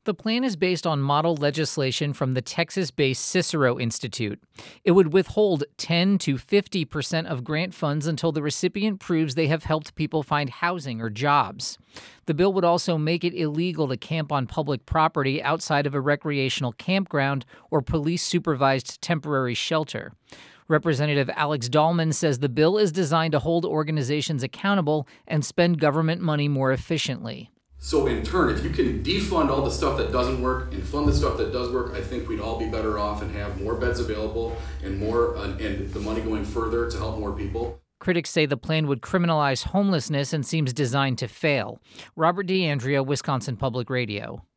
The plan is based on model legislation from the Texas-based Cicero Institute. It would withhold 10 to 50% of grant funds until the recipient proves they have helped people find housing or jobs. The bill would also make it illegal to camp on public property outside of a recreational campground or police-supervised temporary shelter. Representative Alex Dahlman says the bill is designed to hold organizations accountable and spend government money more efficiently. So in turn, if you can defund all the stuff that doesn't work and fund the stuff that does work, I think we'd all be better off and have more beds available and more and the money going further to help more people. Critics say the plan would criminalize homelessness and seems designed to fail. Robert DeAndrea, Wisconsin Public Radio.